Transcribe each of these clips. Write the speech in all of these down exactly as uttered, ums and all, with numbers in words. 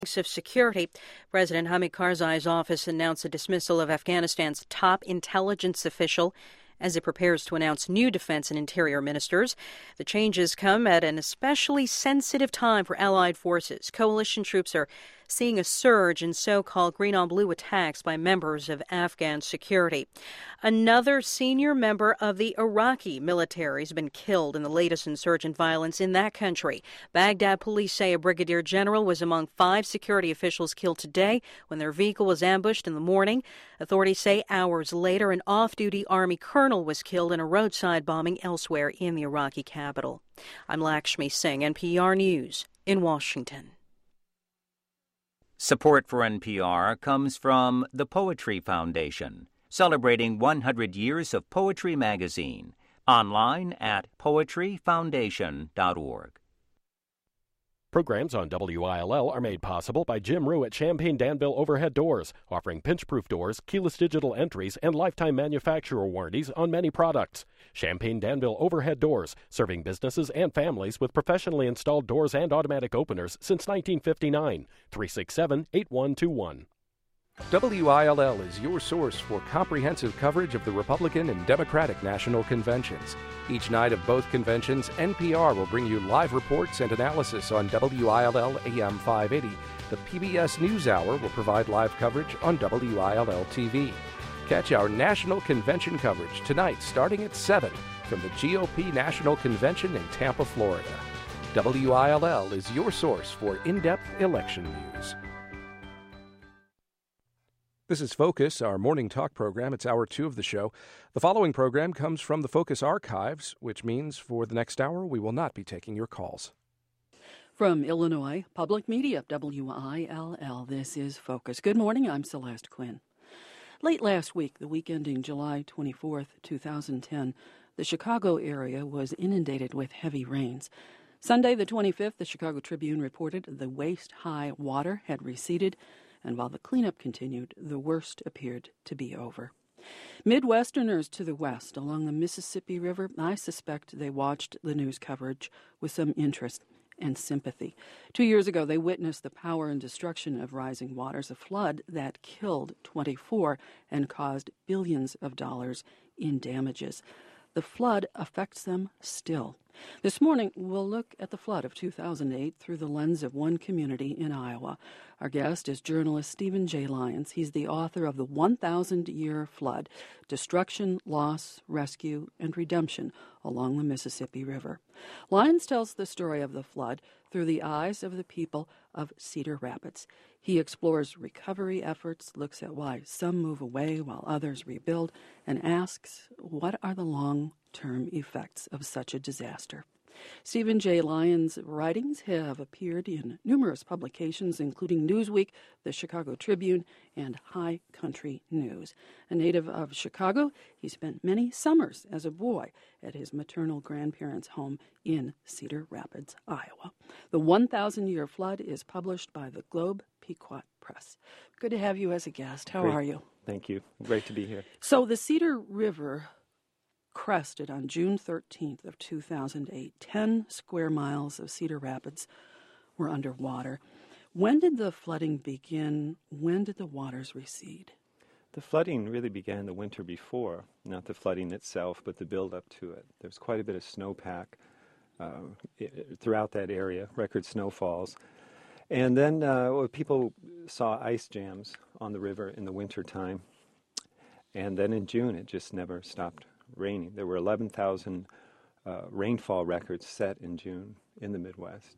of security. President Hamid Karzai's office announced the dismissal of Afghanistan's top intelligence official as it prepares to announce new defense and interior ministers. The changes come at an especially sensitive time for allied forces. Coalition troops are seeing a surge in so-called green-on-blue attacks by members of Afghan security. Another senior member of the Iraqi military has been killed in the latest insurgent violence in that country. Baghdad police say a brigadier general was among five security officials killed today when their vehicle was ambushed in the morning. Authorities say hours later, an off-duty army colonel was killed in a roadside bombing elsewhere in the Iraqi capital. I'm Lakshmi Singh, N P R News in Washington. Support for N P R comes from the Poetry Foundation, celebrating one hundred years of Poetry Magazine. Online at poetry foundation dot org. Programs on W I L L are made possible by Jim Rue at Champaign Danville Overhead Doors, offering pinch-proof doors, keyless digital entries, and lifetime manufacturer warranties on many products. Champaign Danville Overhead Doors, serving businesses and families with professionally installed doors and automatic openers since nineteen fifty-nine. three six seven, eight one two one. W I L L is your source for comprehensive coverage of the Republican and Democratic national conventions. Each night of both conventions, N P R will bring you live reports and analysis on W I L L A M five eighty. The P B S NewsHour will provide live coverage on W I L L T V. Catch our national convention coverage tonight starting at seven from the G O P National Convention in Tampa, Florida. W I L L is your source for in-depth election news. This is Focus, our morning talk program. It's hour two of the show. The following program comes from the Focus archives, which means for the next hour we will not be taking your calls. From Illinois Public Media, W I L L, this is Focus. Good morning, I'm Celeste Quinn. Late last week, the week ending July twenty-fourth, two thousand ten, the Chicago area was inundated with heavy rains. Sunday the twenty-fifth, the Chicago Tribune reported the waist-high water had receded, and while the cleanup continued, the worst appeared to be over. Midwesterners to the west along the Mississippi River, I suspect they watched the news coverage with some interest and sympathy. Two years ago, they witnessed the power and destruction of rising waters, a flood that killed twenty-four and caused billions of dollars in damages. The flood affects them still. This morning, we'll look at the flood of two thousand eight through the lens of one community in Iowa. Our guest is journalist Stephen J. Lyons. He's the author of The one thousand Year Flood, Destruction, Loss, Rescue, and Redemption Along the Mississippi River. Lyons tells the story of the flood through the eyes of the people of Cedar Rapids. He explores recovery efforts, looks at why some move away while others rebuild, and asks, what are the long-term effects of such a disaster? Stephen J. Lyons' writings have appeared in numerous publications, including Newsweek, the Chicago Tribune, and High Country News. A native of Chicago, he spent many summers as a boy at his maternal grandparents' home in Cedar Rapids, Iowa. The one thousand Year Flood is published by the Globe Pequot Press. Good to have you as a guest. How Great. are you? Thank you. Great to be here. So the Cedar River crested on June thirteenth of two thousand eight. Ten square miles of Cedar Rapids were underwater. When did the flooding begin? When did the waters recede? The flooding really began the winter before, not the flooding itself, but the build-up to it. There was quite a bit of snowpack uh, throughout that area, record snowfalls. And then uh, people saw ice jams on the river in the wintertime. And then in June, it just never stopped raining. There were eleven thousand uh, rainfall records set in June in the Midwest.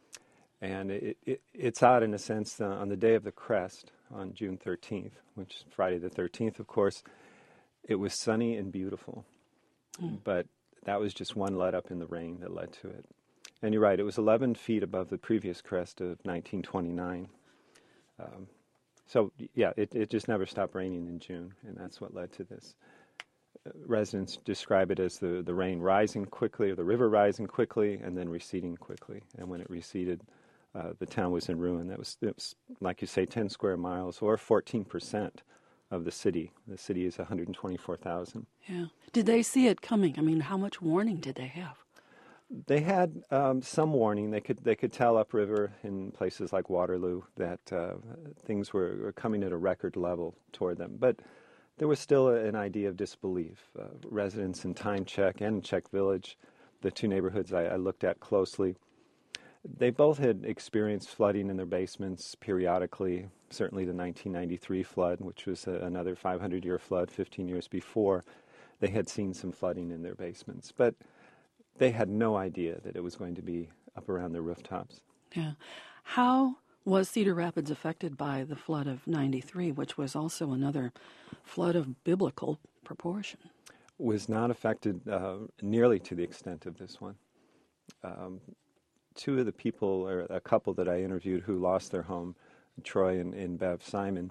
And it, it, it's odd in a sense, uh, on the day of the crest, on June thirteenth, which is Friday the thirteenth, of course, it was sunny and beautiful. Mm. But that was just one let up in the rain that led to it. And you're right, it was eleven feet above the previous crest of nineteen twenty-nine. Um, so, yeah, it, it just never stopped raining in June, and that's what led to this. Residents describe it as the, the rain rising quickly, or the river rising quickly, and then receding quickly. And when it receded, uh, the town was in ruin. That was, it was, like you say, ten square miles, or fourteen percent of the city. The city is one hundred twenty-four thousand. Yeah. Did they see it coming? I mean, how much warning did they have? They had um, some warning. They could they could tell upriver in places like Waterloo that uh, things were, were coming at a record level toward them. But there was still a, an idea of disbelief. Uh, residents in Time Check and Czech Village, the two neighborhoods I, I looked at closely, they both had experienced flooding in their basements periodically. Certainly the nineteen ninety-three flood, which was a, another five hundred year flood fifteen years before, they had seen some flooding in their basements. But they had no idea that it was going to be up around their rooftops. Yeah. How was Cedar Rapids affected by the flood of ninety-three, which was also another flood of biblical proportion? Was not affected uh, nearly to the extent of this one. Um, two of the people, or a couple that I interviewed who lost their home, Troy and, and Bev Simon,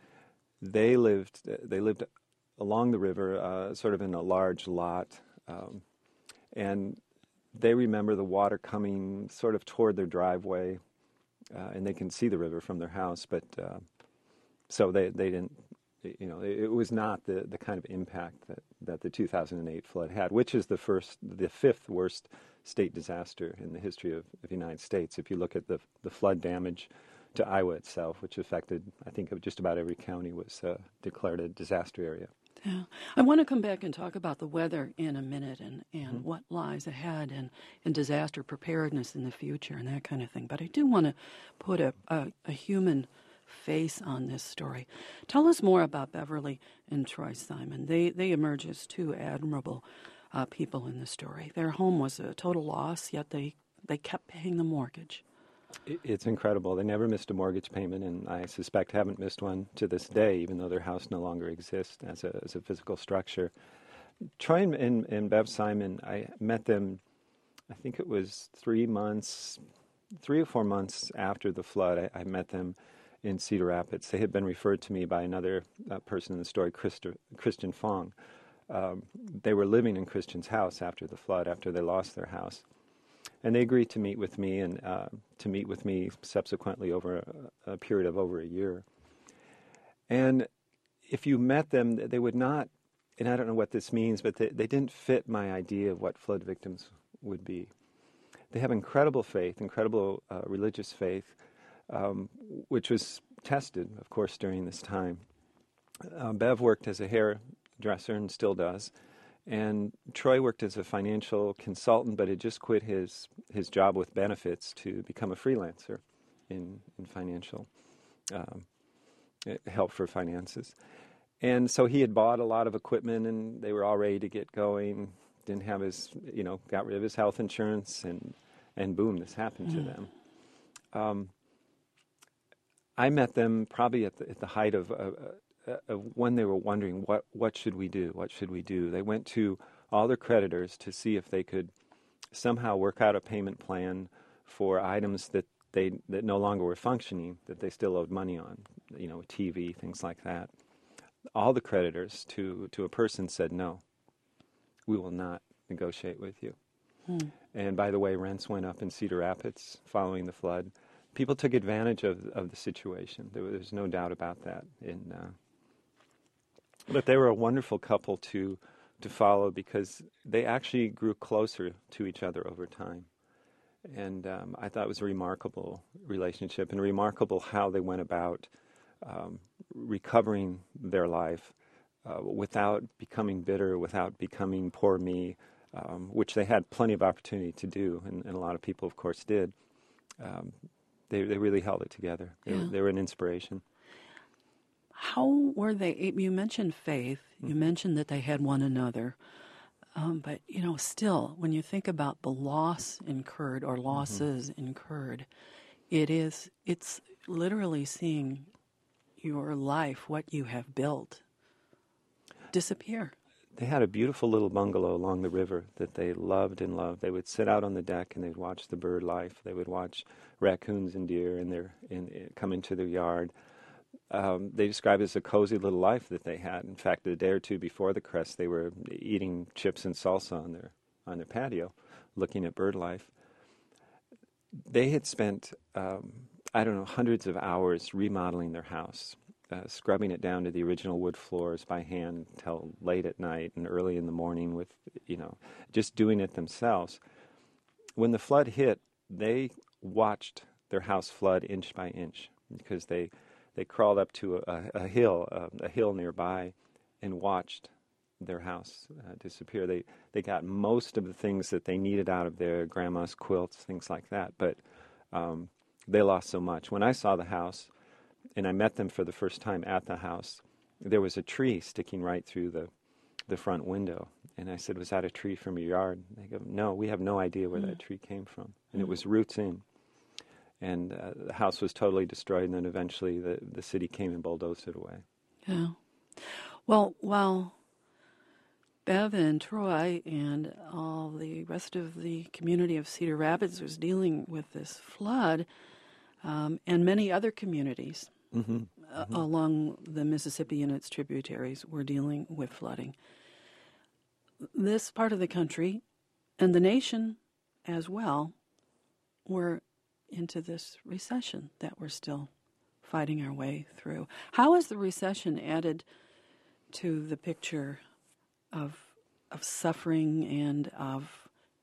they lived they lived along the river, uh, sort of in a large lot, um, and they remember the water coming sort of toward their driveway, uh, and they can see the river from their house, but uh, so they they didn't. You know, it was not the, the kind of impact that, that the two thousand eight flood had, which is the first, the fifth worst state disaster in the history of, of the United States. If you look at the the flood damage to Iowa itself, which affected, I think, of just about every county, was uh, declared a disaster area. Yeah. I want to come back and talk about the weather in a minute and, and Mm-hmm. what lies ahead and, and disaster preparedness in the future and that kind of thing. But I do want to put a, a, a human face on this story. Tell us more about Beverly and Troy Simon. They they emerge as two admirable uh, people in the story. Their home was a total loss, yet they, they kept paying the mortgage. It's incredible. They never missed a mortgage payment, and I suspect haven't missed one to this day, even though their house no longer exists as a as a physical structure. Troy and, and, and Bev Simon, I met them, I think it was three months, three or four months after the flood. I, I met them in Cedar Rapids. They had been referred to me by another uh, person in the story, Christa, Christian Fong. Um, they were living in Christian's house after the flood, after they lost their house. And they agreed to meet with me and uh, to meet with me subsequently over a, a period of over a year. And if you met them, they would not, and I don't know what this means, but they, they didn't fit my idea of what flood victims would be. They have incredible faith, incredible uh, religious faith, um, which was tested, of course, during this time. Uh, Bev worked as a hairdresser and still does. And Troy worked as a financial consultant, but had just quit his, his job with benefits to become a freelancer in, in financial um, help for finances. And so he had bought a lot of equipment, and they were all ready to get going. Didn't have his, you know, got rid of his health insurance, and, and boom, this happened mm-hmm. to them. Um, I met them probably at the, at the height of... Uh, Uh, when they were wondering what what should we do, what should we do, they went to all their creditors to see if they could somehow work out a payment plan for items that they that no longer were functioning, that they still owed money on, you know, T V, things like that. All the creditors to to a person said, no, we will not negotiate with you. Hmm. And by the way, rents went up in Cedar Rapids following the flood. People took advantage of of the situation. There was, there's no doubt about that. In uh, But they were a wonderful couple to to follow because they actually grew closer to each other over time. And um, I thought it was a remarkable relationship and remarkable how they went about um, recovering their life uh, without becoming bitter, without becoming poor me, um, which they had plenty of opportunity to do, and, and a lot of people, of course, did. Um, they, they really held it together. They, yeah. they were an inspiration. How were they? You mentioned faith. You mm-hmm. mentioned that they had one another. Um, but, you know, still, when you think about the loss incurred or losses mm-hmm. incurred, it is, it's literally seeing your life, what you have built, disappear. They had a beautiful little bungalow along the river that they loved and loved. They would sit out on the deck and they'd watch the bird life. They would watch raccoons and deer in their, in, in, come into their yard. Um, they described it as a cozy little life that they had. In fact, a day or two before the crest, they were eating chips and salsa on their on their patio, looking at bird life. They had spent, um, I don't know, hundreds of hours remodeling their house, uh, scrubbing it down to the original wood floors by hand till late at night and early in the morning with, you know, just doing it themselves. when the flood hit, they watched their house flood inch by inch because they they crawled up to a, a hill, a, a hill nearby, and watched their house uh, disappear. They they got most of the things that they needed out of their grandma's quilts, things like that, but um, they lost so much. When I saw the house, and I met them for the first time at the house, there was a tree sticking right through the the front window. And I said, "Was that a tree from your yard?" They go, "No, we have no idea where mm. that tree came from." And mm. it was roots in. And uh, the house was totally destroyed, and then eventually the, the city came and bulldozed it away. Yeah. Well, while Bev and Troy and all the rest of the community of Cedar Rapids was dealing with this flood, um, and many other communities mm-hmm. Uh, mm-hmm. along the Mississippi and its tributaries were dealing with flooding, this part of the country and the nation as well were into this recession that we're still fighting our way through. How has the recession added to the picture of of suffering and of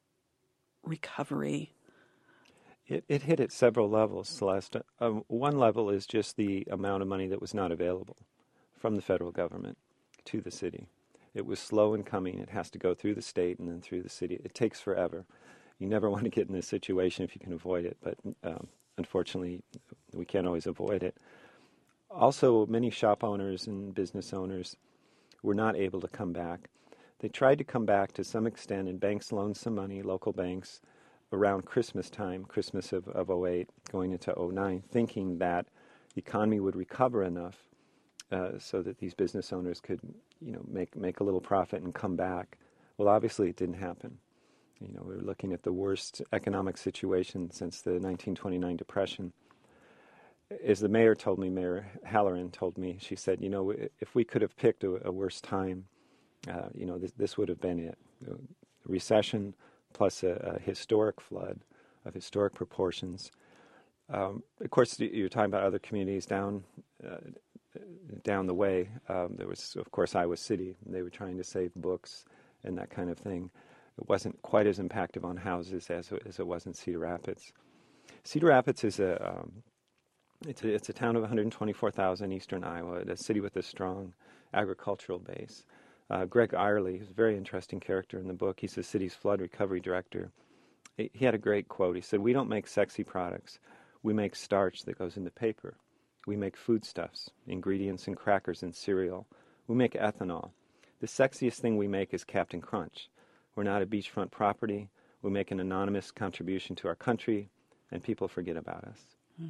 recovery? It, it hit at several levels, Celeste. Um, one level is just the amount of money that was not available from the federal government to the city. It was slow in coming. It has to go through the state and then through the city. It takes forever. You never want to get in this situation if you can avoid it, but um, unfortunately, we can't always avoid it. Also, many shop owners and business owners were not able to come back. They tried to come back to some extent, and banks loaned some money, local banks, around Christmas time, Christmas of, of oh eight, going into oh nine, thinking that the economy would recover enough uh, so that these business owners could, you know, make make a little profit and come back. Well, obviously, it didn't happen. You know, we were looking at the worst economic situation since the nineteen twenty-nine Depression. As the mayor told me, Mayor Halloran told me, she said, you know, if we could have picked a, a worse time, uh, you know, this, this would have been it. A recession plus a, a historic flood of historic proportions. Um, of course, you're talking about other communities down uh, down the way. Um, there was, of course, Iowa City. They were trying to save books and that kind of thing. It wasn't quite as impactful on houses as, as it was in Cedar Rapids. Cedar Rapids is a um, it's a, it's a town of one hundred twenty-four thousand, eastern Iowa, a city with a strong agricultural base. Uh, Greg Irely is a very interesting character in the book. He's the city's flood recovery director. He, he had a great quote. He said, "We don't make sexy products. We make starch that goes into paper. We make foodstuffs, ingredients in crackers and cereal. We make ethanol. The sexiest thing we make is Captain Crunch. We're not a beachfront property. We make an anonymous contribution to our country, and people forget about us." Mm.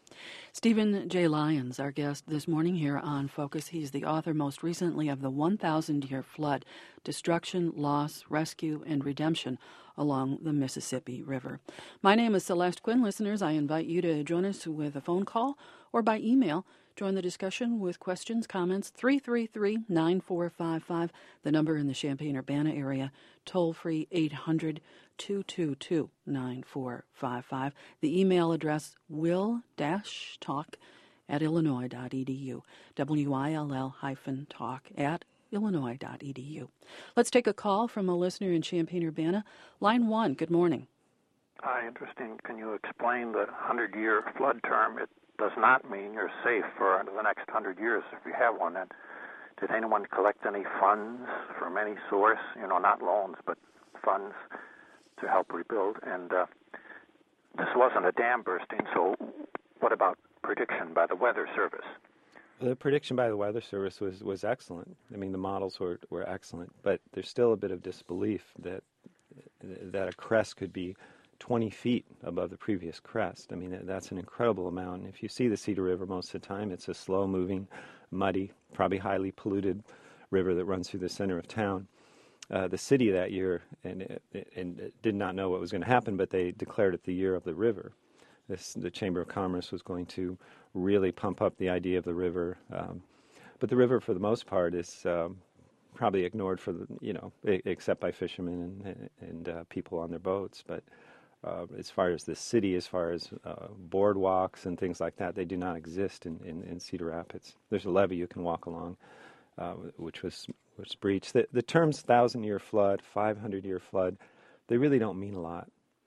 Stephen J. Lyons, our guest this morning here on Focus. He's the author most recently of The one thousand Year Flood, Destruction, Loss, Rescue, and Redemption Along the Mississippi River. My name is Celeste Quinn. Listeners, I invite you to join us with a phone call or by email. Join the discussion with questions, comments, three three three, nine four five five, the number in the Champaign-Urbana area, toll-free eight hundred, two two two, nine four five five. The email address will-talk at illinois dot e d u, W I L L hyphen talk at illinois dot e d u. Let's take a call from a listener in Champaign-Urbana. Line one, good morning. Hi, interesting. Can you explain the hundred-year flood term? It does not mean you're safe for the next hundred years if you have one. And did anyone collect any funds from any source, you know, not loans, but funds to help rebuild? And uh, this wasn't a dam bursting, so what about prediction by the Weather Service? The prediction by the Weather Service was, was excellent. I mean, the models were, were excellent, but there's still a bit of disbelief that that a crest could be twenty feet above the previous crest. I mean, that's an incredible amount. And if you see the Cedar River most of the time, it's a slow-moving, muddy, probably highly polluted river that runs through the center of town. Uh, the city that year and, and did not know what was going to happen, but they declared it the year of the river. This, the Chamber of Commerce was going to really pump up the idea of the river. Um, but the river, for the most part, is um, probably ignored for the, you know, except by fishermen and, and uh, people on their boats. But uh, as far as the city, as far as uh, boardwalks and things like that, they do not exist in, in, in Cedar Rapids. There's a levee you can walk along, uh, which was was breached. The, the terms thousand-year flood, five hundred-year flood, they really don't mean a lot.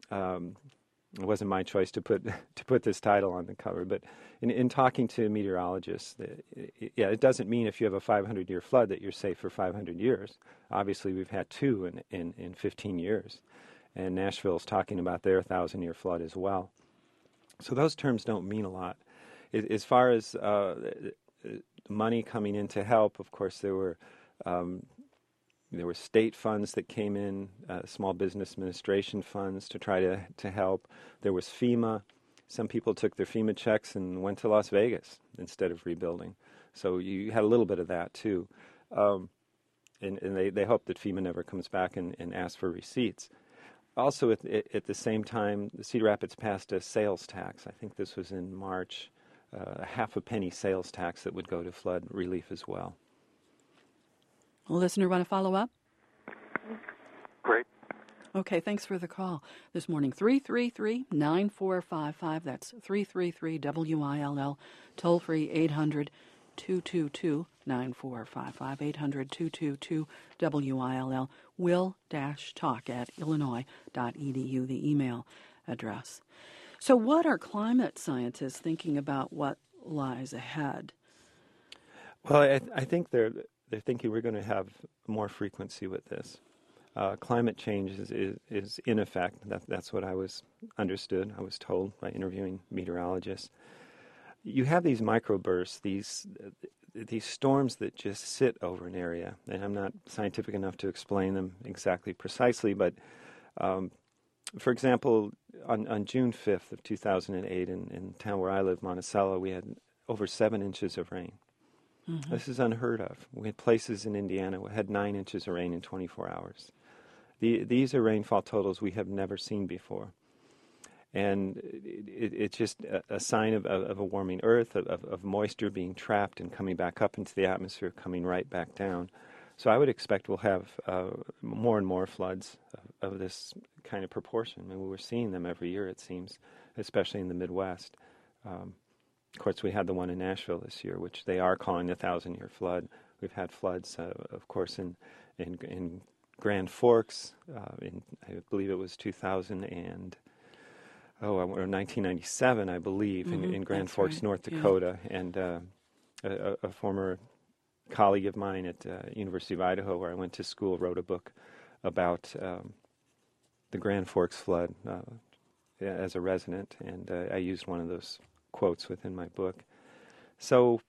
um, it wasn't my choice to put to put this title on the cover, but in, in talking to meteorologists, it, it, yeah, it doesn't mean if you have a five hundred year flood that you're safe for five hundred years. Obviously, we've had two in, in, in fifteen years, and Nashville's talking about their one thousand year flood as well. So those terms don't mean a lot. It, as far as uh, money coming in to help, of course, there were um, there were state funds that came in, uh, small business administration funds to try to, to help. There was FEMA. Some people took their FEMA checks and went to Las Vegas instead of rebuilding. So you had a little bit of that, too. Um, and and they, they hope that FEMA never comes back and, and asks for receipts. Also, at, at the same time, Cedar Rapids passed a sales tax. I think this was in March, uh, a half a penny sales tax that would go to flood relief as well. A listener want to follow up? Great. Okay, thanks for the call this morning. three three three, nine four five five. That's three three three W I L L. Toll free eight hundred, two two two, nine four five five. eight hundred, two two two, W I L L. will-talk at illinois dot e d u, the email address. So what are climate scientists thinking about what lies ahead? Well, I, I think they're they're thinking we're going to have more frequency with this. Uh, climate change is, is, is in effect. That, that's what I was understood. I was told by interviewing meteorologists. You have these microbursts, these these storms that just sit over an area, and I'm not scientific enough to explain them exactly precisely, but um, for example, on, on June fifth of two thousand eight in, in the town where I live, Monticello, we had over seven inches of rain. Mm-hmm. This is unheard of. We had places in Indiana that had nine inches of rain in twenty-four hours. The, these are rainfall totals we have never seen before. And it, it, it's just a, a sign of, of, of a warming earth, of, of moisture being trapped and coming back up into the atmosphere, coming right back down. So I would expect we'll have uh, more and more floods of, of this kind of proportion. I mean, we're seeing them every year, it seems, especially in the Midwest. Um, of course, we had the one in Nashville this year, which they are calling the thousand-year flood. We've had floods, uh, of course, in, in, in Grand Forks, uh, in I believe it was two thousand and oh, or nineteen ninety-seven, I believe, mm-hmm, in, in Grand Forks, right. North Dakota, yeah. and uh, a, a former colleague of mine at uh, University of Idaho, where I went to school, wrote a book about um, the Grand Forks flood uh, as a resident, and uh, I used one of those quotes within my book. So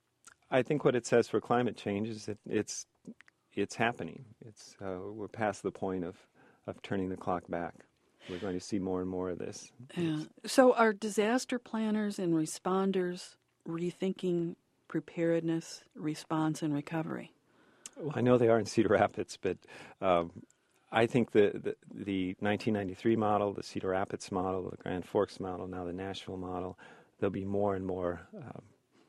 I think what it says for climate change is that it's it's happening. It's uh, we're past the point of, of turning the clock back. We're going to see more and more of this. Yeah. So are disaster planners and responders rethinking preparedness, response, and recovery? Well, I know they are in Cedar Rapids, but um, I think the, the the nineteen ninety-three model, the Cedar Rapids model, the Grand Forks model, now the Nashville model, there'll be more and more um,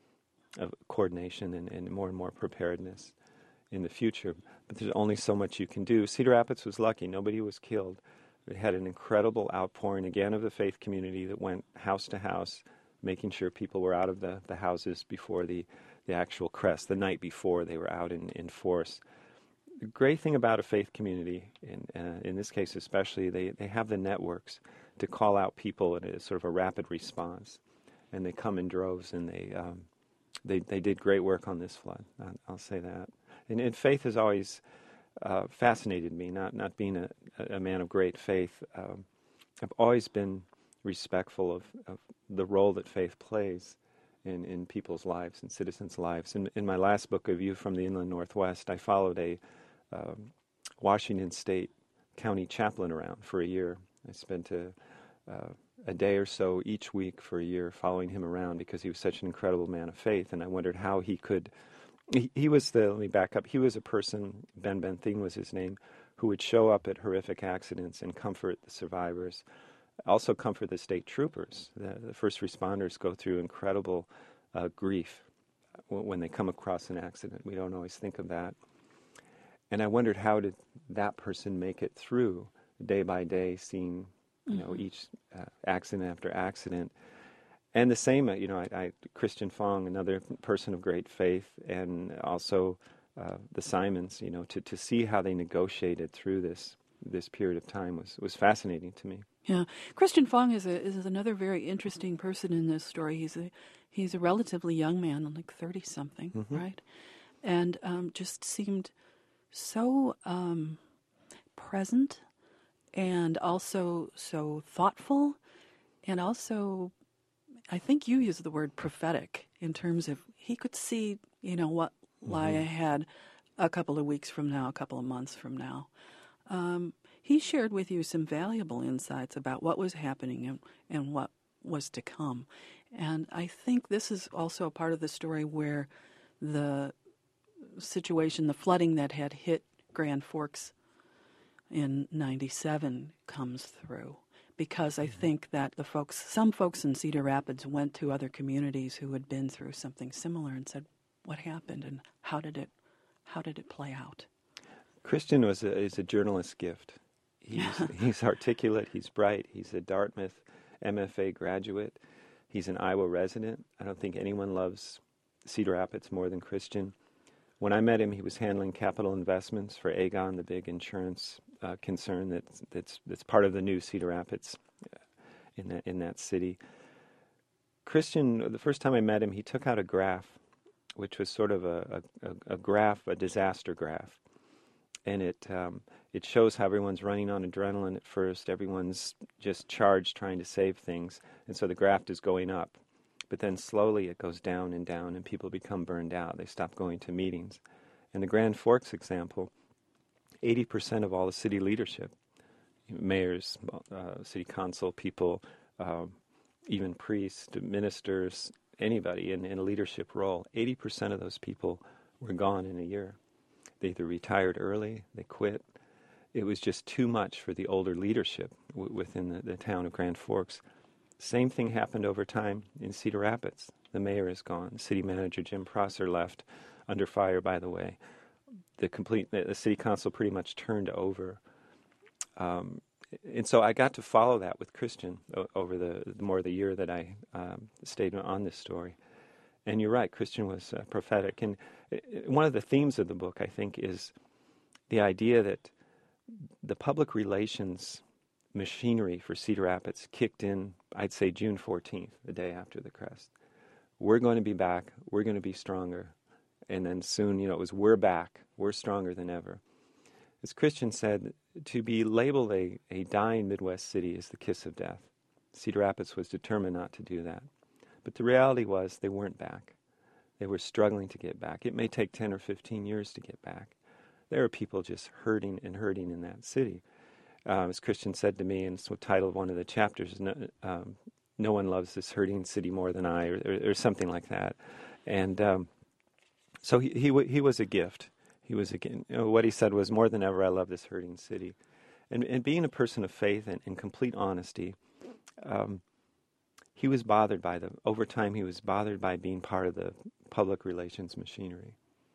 of coordination and, and more and more preparedness in the future. But there's only so much you can do. Cedar Rapids was lucky. Nobody was killed. We had an incredible outpouring, again, of the faith community that went house to house, making sure people were out of the, the houses before the, the actual crest, the night before they were out in, in force. The great thing about a faith community, in, uh, in this case especially, they, they have the networks to call out people in a sort of a rapid response. And they come in droves, and they um, they, they did great work on this flood. I'll, I'll say that. And, and faith has always uh, fascinated me, not, not being a, a man of great faith. Um, I've always been respectful of, of the role that faith plays in, in people's lives and citizens' lives. In, in my last book, A View from the Inland Northwest, I followed a um, Washington State county chaplain around for a year. I spent a, uh, a day or so each week for a year following him around because he was such an incredible man of faith, and I wondered how he could... He, he was the... Let me back up. He was a person, Ben Benthing was his name, who would show up at horrific accidents and comfort the survivors, also comfort the state troopers. The, the first responders go through incredible uh, grief when, when they come across an accident. We don't always think of that. And I wondered, how did that person make it through day by day, seeing, you know, mm-hmm. each uh, accident after accident? And the same, you know, I, I, Christian Fong, another person of great faith, and also uh, the Simons, you know, to, to see how they negotiated through this this period of time was, was fascinating to me. Yeah, Christian Fong is a, is another very interesting person in this story. He's a he's a relatively young man, like thirty something, mm-hmm. right? And um, just seemed so um, present, and also so thoughtful, and also, I think you used the word prophetic in terms of he could see, you know, what mm-hmm. lie ahead a couple of weeks from now, a couple of months from now. Um, he shared with you some valuable insights about what was happening and, and what was to come. And I think this is also a part of the story where the situation, the flooding that had hit Grand Forks in ninety-seven comes through. Because I think that the folks, some folks in Cedar Rapids went to other communities who had been through something similar and said, what happened and how did it, how did it play out? Christian was a, is a journalist's gift. He's, he's articulate, he's bright, he's a Dartmouth M F A graduate, he's an Iowa resident. I don't think anyone loves Cedar Rapids more than Christian. When I met him, he was handling capital investments for Aegon, the big insurance uh, concern that's, that's, that's part of the new Cedar Rapids in that, in that city. Christian, the first time I met him, he took out a graph, which was sort of a, a, a graph, a disaster graph. And it um, it shows how everyone's running on adrenaline at first. Everyone's just charged trying to save things. And so the graph is going up. But then slowly it goes down and down, and people become burned out. They stop going to meetings. In the Grand Forks example, eighty percent of all the city leadership, mayors, uh, city council people, uh, even priests, ministers, anybody in, in a leadership role, eighty percent of those people were gone in a year. They either retired early, they quit. It was just too much for the older leadership w- within the, the town of Grand Forks. Same thing happened over time in Cedar Rapids. The mayor is gone. City manager Jim Prosser left, under fire, by the way. The complete the city council pretty much turned over. Um, and so I got to follow that with Christian o- over the, the more the year that I um, stayed on this story. And you're right, Christian was uh, prophetic. And it, one of the themes of the book, I think, is the idea that the public relations machinery for Cedar Rapids kicked in, I'd say, June fourteenth, the day after the crest. We're going to be back. We're going to be stronger. And then soon, you know, it was we're back. We're stronger than ever. As Christian said, to be labeled a, a dying Midwest city is the kiss of death. Cedar Rapids was determined not to do that. But the reality was they weren't back. They were struggling to get back. It may take ten or fifteen years to get back. There are people just hurting and hurting in that city. Uh, as Christian said to me, and it's the title of one of the chapters, no, um, no one loves this hurting city more than I, or, or, or something like that. And um, so he, he he was a gift. He was a, you know, what he said was, more than ever, I love this hurting city. And, and being a person of faith and, and complete honesty, um, he was bothered by the, over time he was bothered by being part of the public relations machinery.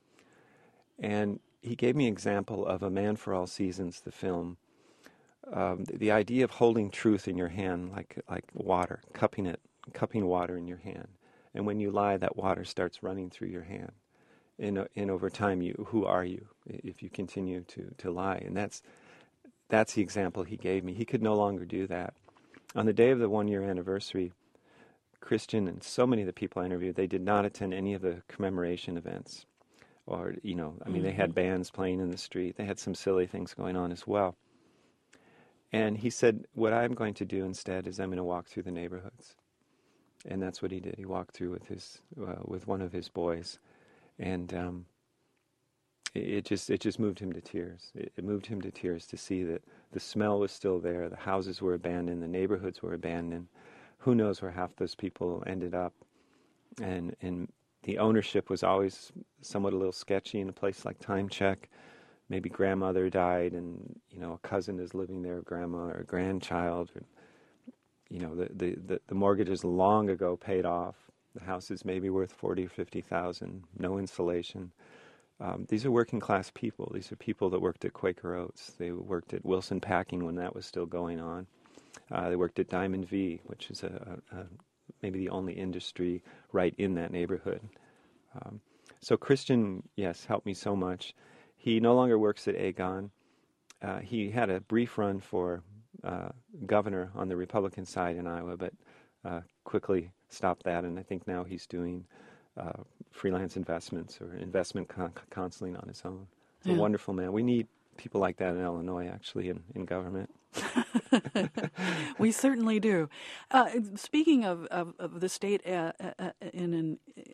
And he gave me an example of A Man for All Seasons, the film. Um, the, the idea of holding truth in your hand like like water, cupping it, cupping water in your hand. And when you lie, that water starts running through your hand. And, and over time, you who are you if you continue to, to lie? And that's that's the example he gave me. He could no longer do that. On the day of the one-year anniversary, Christian and so many of the people I interviewed, they did not attend any of the commemoration events. Or, you know, I mean, mm-hmm. they had bands playing in the street. They had some silly things going on as well. And he said, what I'm going to do instead is I'm going to walk through the neighborhoods. And that's what he did. He walked through with his uh, with one of his boys. And um, it, it just it just moved him to tears. It, it moved him to tears to see that the smell was still there. The houses were abandoned. The neighborhoods were abandoned. Who knows where half those people ended up. And and the ownership was always somewhat a little sketchy in a place like Time Check. Maybe grandmother died and, you know, a cousin is living there, grandma or a grandchild. Or, you know, the, the, the, the mortgage is long ago paid off. The house is maybe worth forty or fifty thousand, no insulation. Um, these are working class people. These are people that worked at Quaker Oats. They worked at Wilson Packing when that was still going on. Uh, they worked at Diamond V, which is a, a, a maybe the only industry right in that neighborhood. Um, so Christian, yes, helped me so much. He no longer works at Aegon. uh, he had a brief run for uh, governor on the Republican side in Iowa, but uh, quickly stopped that, and I think now he's doing uh, freelance investments or investment con- counseling on his own. He's yeah. a wonderful man. We need people like that in Illinois, actually, in, in government. We certainly do. Uh, speaking of, of, of the state uh, uh, in, in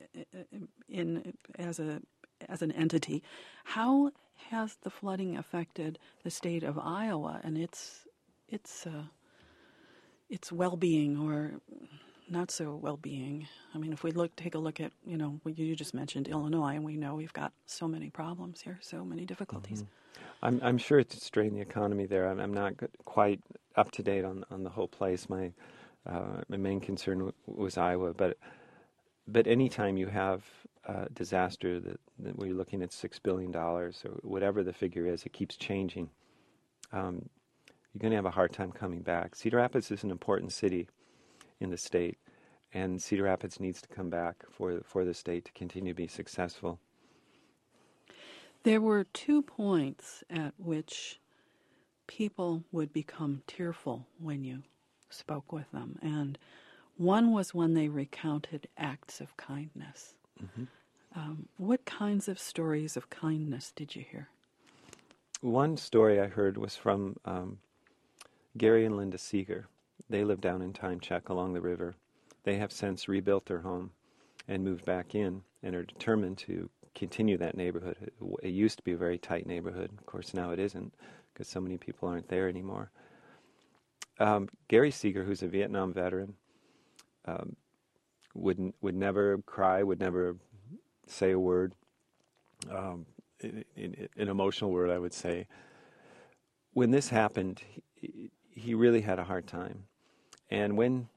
in as a as an entity, how has the flooding affected the state of Iowa and its its uh, its well-being or not so well-being? I mean, if we look, take a look at, you know, you just mentioned Illinois, and we know we've got so many problems here, so many difficulties. Mm-hmm. I'm, I'm sure it's strained the economy there. I'm, I'm not quite up to date on, on the whole place. My uh, my main concern w- was Iowa, but but anytime you have a disaster that, that where you're looking at six billion dollars or whatever the figure is, it keeps changing. Um, you're going to have a hard time coming back. Cedar Rapids is an important city in the state, and Cedar Rapids needs to come back for for the state to continue to be successful. There were two points at which people would become tearful when you spoke with them, and one was when they recounted acts of kindness. Mm-hmm. Um, what kinds of stories of kindness did you hear? One story I heard was from um, Gary and Linda Seeger. They live down in Time Check along the river. They have since rebuilt their home and moved back in and are determined to continue that neighborhood. It, it used to be a very tight neighborhood. Of course, now it isn't because so many people aren't there anymore. Um, Gary Seeger, who's a Vietnam veteran, um, would would never cry, would never say a word, um, in, in, an emotional word, I would say. When this happened, he, he really had a hard time. And when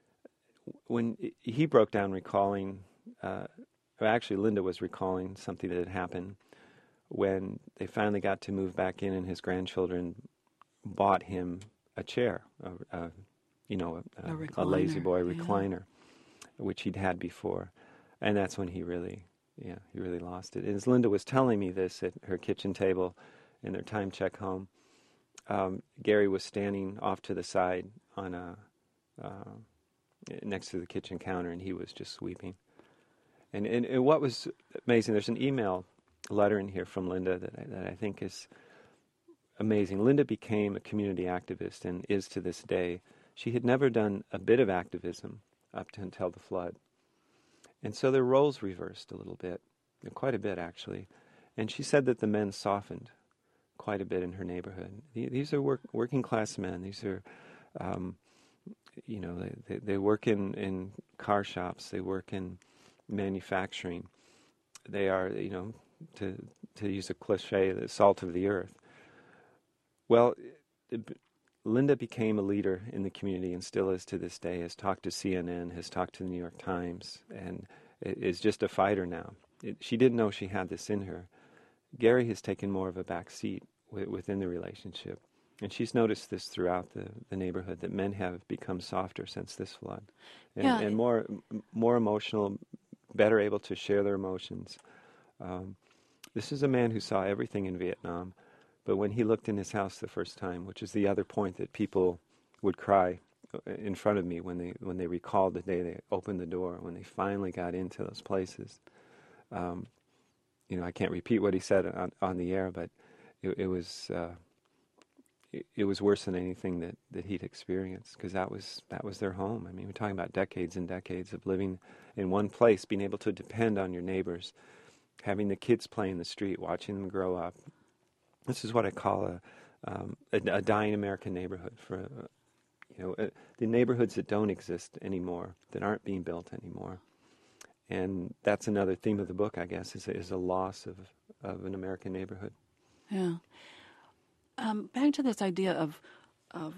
when he broke down recalling, uh, actually Linda was recalling something that had happened when they finally got to move back in and his grandchildren bought him a chair, a, a, you know, a, a, a, a lazy boy recliner, yeah. which he'd had before. And that's when he really, yeah, he really lost it. And as Linda was telling me this at her kitchen table in their Time Check home, um, Gary was standing off to the side on a, uh, next to the kitchen counter, and he was just weeping. And, and, and what was amazing, there's an email letter in here from Linda that I, that I think is amazing. Linda became a community activist and is to this day. She had never done a bit of activism up to until the flood. And so their roles reversed a little bit, quite a bit actually. And she said that the men softened quite a bit in her neighborhood. These are work, working class men. These are, um, you know, they, they, they work in, in car shops. They work in manufacturing. They are, you know, to to use a cliche, the salt of the earth. Well, it, Linda became a leader in the community and still is to this day, has talked to C N N, has talked to the New York Times, and is just a fighter now. It, she didn't know she had this in her. Gary has taken more of a back seat w- within the relationship. And she's noticed this throughout the, the neighborhood, that men have become softer since this flood. And, yeah. and more more emotional, better able to share their emotions. Um, this is a man who saw everything in Vietnam, but when he looked in his house the first time, which is the other point that people would cry in front of me when they when they recalled the day they opened the door, when they finally got into those places. Um, you know, I can't repeat what he said on, on the air, but it, it was uh, it, it was worse than anything that, that he'd experienced, because that was that was their home. I mean, we're talking about decades and decades of living in one place, being able to depend on your neighbors, having the kids play in the street, watching them grow up. This is what I call a um, a, a dying American neighborhood. For uh, you know, uh, the neighborhoods that don't exist anymore, that aren't being built anymore. And that's another theme of the book, I guess, is, is a loss of, of an American neighborhood. Yeah. Um, back to this idea of of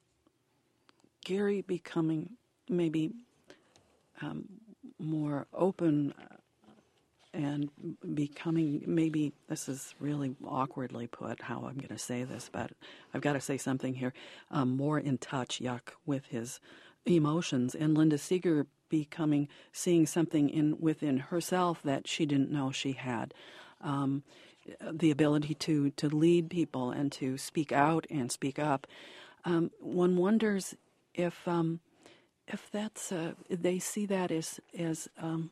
Gary becoming maybe um, more open and becoming, maybe, this is really awkwardly put, how I'm going to say this, but I've got to say something here, um, more in touch, yuck, with his emotions, and Linda Seeger becoming, seeing something in within herself that she didn't know she had. Um, the ability to, to lead people and to speak out and speak up. Um, one wonders if um, if that's uh, they see that as as um,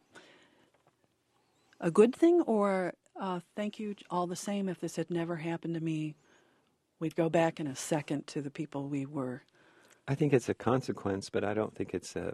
a good thing, or uh, thank you all the same. If this had never happened to me, we'd go back in a second to the people we were. I think it's a consequence, but I don't think it's a.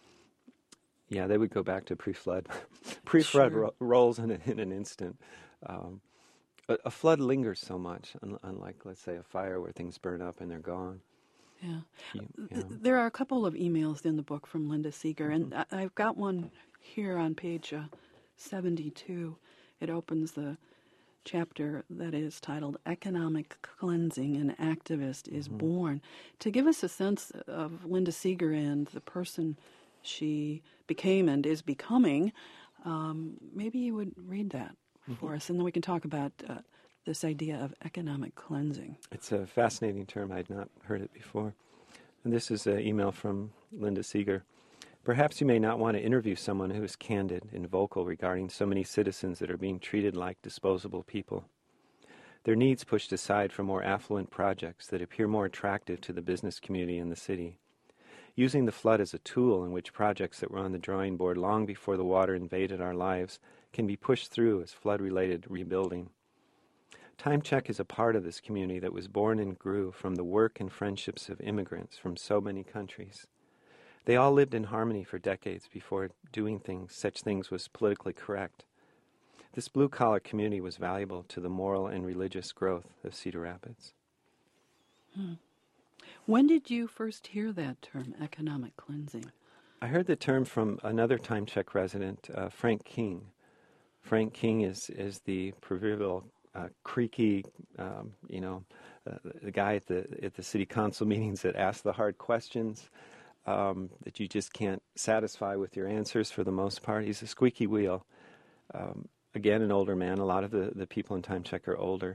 Yeah, they would go back to pre-flood. Pre-flood Sure. ro- rolls in, a, in an instant. Um, a, a flood lingers so much, un- unlike, let's say, a fire where things burn up and they're gone. Yeah. You, you know. There are a couple of emails in the book from Linda Seeger, and I- I've got one here on page uh, seventy-two. It opens the chapter that is titled Economic Cleansing, an Activist is Mm-hmm. Born. To give us a sense of Linda Seeger and the person she became and is becoming, um, maybe you would read that Mm-hmm. for us, and then we can talk about uh, this idea of economic cleansing. It's a fascinating term. I'd not heard it before. And this is an email from Linda Seeger. Perhaps you may not want to interview someone who is candid and vocal regarding so many citizens that are being treated like disposable people. Their needs pushed aside for more affluent projects that appear more attractive to the business community in the city. Using the flood as a tool in which projects that were on the drawing board long before the water invaded our lives can be pushed through as flood-related rebuilding. Time Check is a part of this community that was born and grew from the work and friendships of immigrants from so many countries. They all lived in harmony for decades before doing things, such things was politically correct. This blue-collar community was valuable to the moral and religious growth of Cedar Rapids. Hmm. When did you first hear that term, economic cleansing? I heard the term from another Time Check resident, uh, Frank King. Frank King is, is the proverbial uh, creaky, um, you know, uh, the guy at the at the city council meetings that asks the hard questions um, that you just can't satisfy with your answers for the most part. He's a squeaky wheel. Um, again, an older man. A lot of the, the people in Time Check are older.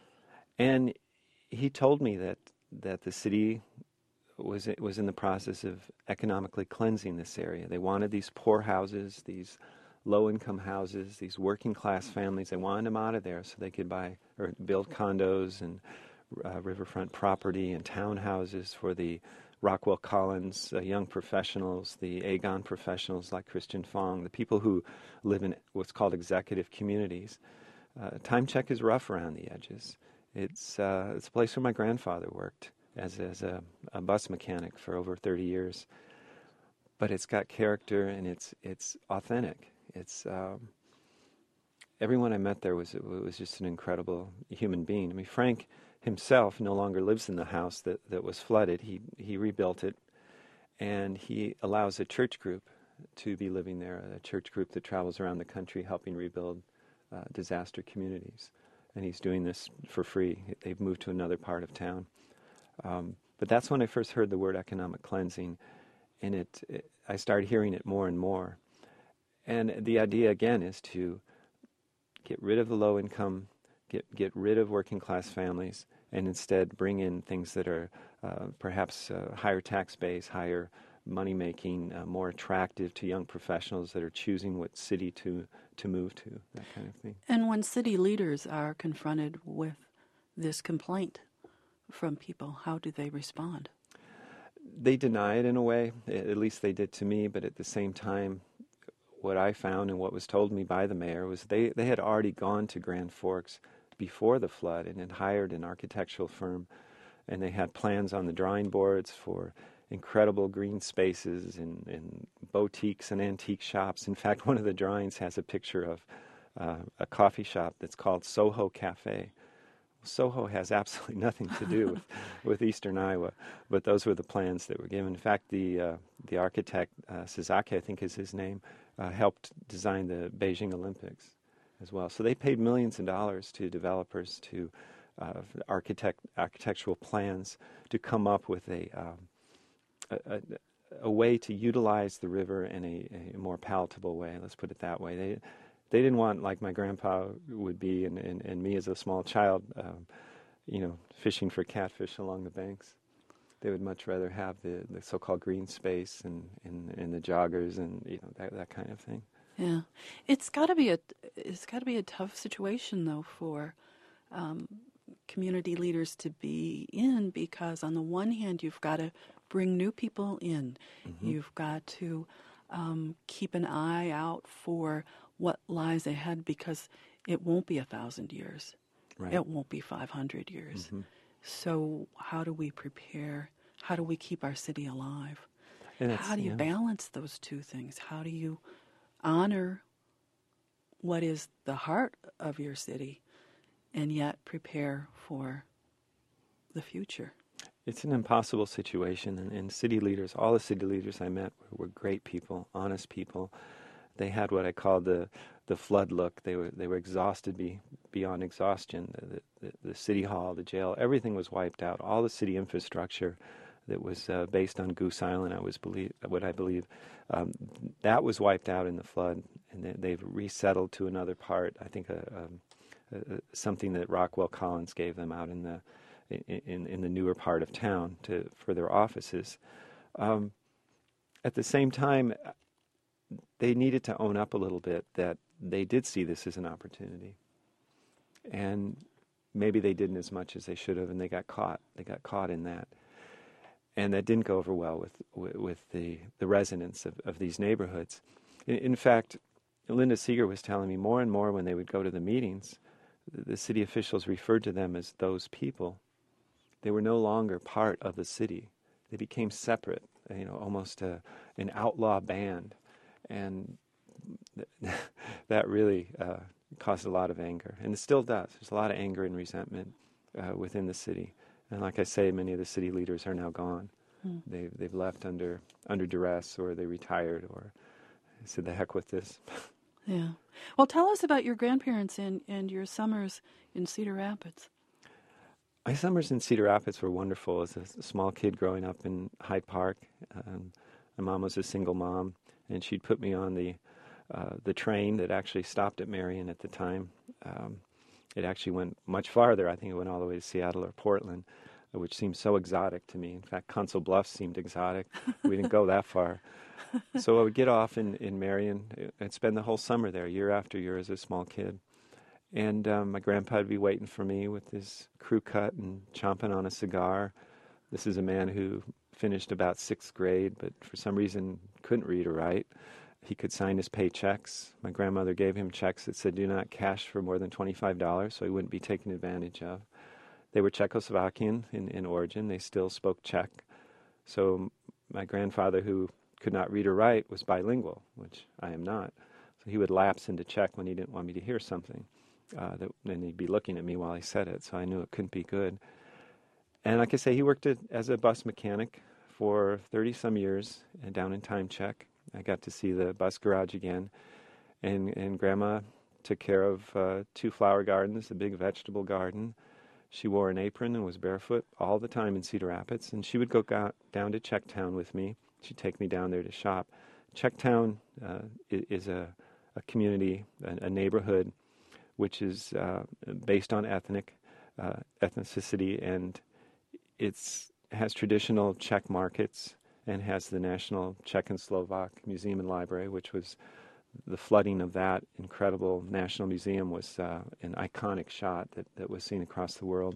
And he told me that, that the city was was in the process of economically cleansing this area. They wanted these poor houses, these low-income houses, these working-class families. They wanted them out of there so they could buy or build condos and uh, riverfront property and townhouses for the Rockwell Collins uh, young professionals, the Aegon professionals like Christian Fong, the people who live in what's called executive communities. Uh, Time Check is rough around the edges. It's uh, it's a place where my grandfather worked as as a, a bus mechanic for over thirty years. But it's got character and it's it's authentic. It's um, everyone I met there was was just an incredible human being. I mean, Frank himself no longer lives in the house that, that was flooded. He he rebuilt it, and he allows a church group to be living there. A church group that travels around the country helping rebuild uh, disaster communities. And he's doing this for free. They've moved to another part of town. Um, but that's when I first heard the word economic cleansing, and it, it I started hearing it more and more. And the idea, again, is to get rid of the low income, get get rid of working class families, and instead bring in things that are uh, perhaps uh, higher tax base, higher money making, uh, more attractive to young professionals that are choosing what city to to move to, that kind of thing. And when city leaders are confronted with this complaint from people, how do they respond? They deny it in a way, at least they did to me, but at the same time, what I found and what was told me by the mayor was they, they had already gone to Grand Forks before the flood and had hired an architectural firm, and they had plans on the drawing boards for incredible green spaces and, and boutiques and antique shops. In fact, one of the drawings has a picture of uh, a coffee shop that's called Soho Cafe. Soho has absolutely nothing to do with, with eastern Iowa, but those were the plans that were given. In fact, the uh, the architect, uh, Sasaki, I think is his name, uh, helped design the Beijing Olympics as well. So they paid millions of dollars to developers, to uh, architect architectural plans to come up with a, um, a, a a way to utilize the river in a, a more palatable way. Let's put it that way. They They didn't want, like my grandpa would be, and, and, and me as a small child, um, you know, fishing for catfish along the banks. They would much rather have the, the so-called green space and, and, and the joggers and, you know, that, that kind of thing. Yeah. It's got to be a, it's got to be a tough situation, though, for um, community leaders to be in, because on the one hand, you've got to bring new people in. Mm-hmm. You've got to um, keep an eye out for what lies ahead, because it won't be a thousand years. Right. It won't be five hundred years. Mm-hmm. So how do we prepare? How do we keep our city alive? How do you yeah. balance those two things? How do you honor what is the heart of your city and yet prepare for the future? It's an impossible situation, and, and city leaders, all the city leaders I met were, were great people, honest people. They had what I call the the flood look. They were they were exhausted be, beyond exhaustion. The, the, the city hall, the jail, everything was wiped out. All the city infrastructure that was uh, based on Goose Island, I was believe what I believe, um, that was wiped out in the flood, and they, they've resettled to another part. I think a, a, a, something that Rockwell Collins gave them out in the in in the newer part of town to for their offices. Um, at the same time, they needed to own up a little bit that they did see this as an opportunity. And maybe they didn't as much as they should have, and they got caught. They got caught in that. And that didn't go over well with with, with the, the residents of, of these neighborhoods. In, in fact, Linda Seeger was telling me more and more when they would go to the meetings, the, the city officials referred to them as those people. They were no longer part of the city. They became separate, you know, almost a, an outlaw band. And th- that really uh, caused a lot of anger. And it still does. There's a lot of anger and resentment uh, within the city. And like I say, many of the city leaders are now gone. Hmm. They've, they've left under under duress, or they retired, or said, the heck with this. Yeah. Well, tell us about your grandparents and, and your summers in Cedar Rapids. My summers in Cedar Rapids were wonderful. As a small kid growing up in Hyde Park, um, my mom was a single mom, and she'd put me on the uh, the train that actually stopped at Marion at the time. Um, it actually went much farther. I think it went all the way to Seattle or Portland, which seemed so exotic to me. In fact, Council Bluffs seemed exotic. We didn't go that far. So I would get off in, in Marion and spend the whole summer there, year after year, as a small kid. And um, my grandpa would be waiting for me with his crew cut and chomping on a cigar. This is a man who finished about sixth grade, but for some reason couldn't read or write. He could sign his paychecks. My grandmother gave him checks that said, do not cash for more than twenty-five dollars, so he wouldn't be taken advantage of. They were Czechoslovakian in, in origin. They still spoke Czech. So my grandfather, who could not read or write, was bilingual, which I am not. So he would lapse into Czech when he didn't want me to hear something. Uh, that, and he'd be looking at me while he said it, so I knew it couldn't be good. And like I say, he worked at, as a bus mechanic for thirty-some years and down in Time Check. I got to see the bus garage again. And, and Grandma took care of uh, two flower gardens, a big vegetable garden. She wore an apron and was barefoot all the time in Cedar Rapids. And she would go go- down to Checktown with me. She'd take me down there to shop. Checktown uh, is a, a community, a, a neighborhood, which is uh, based on ethnic uh, ethnicity, and it's has traditional Czech markets and has the National Czech and Slovak Museum and Library, which was the flooding of that incredible national museum was uh, an iconic shot that, that was seen across the world.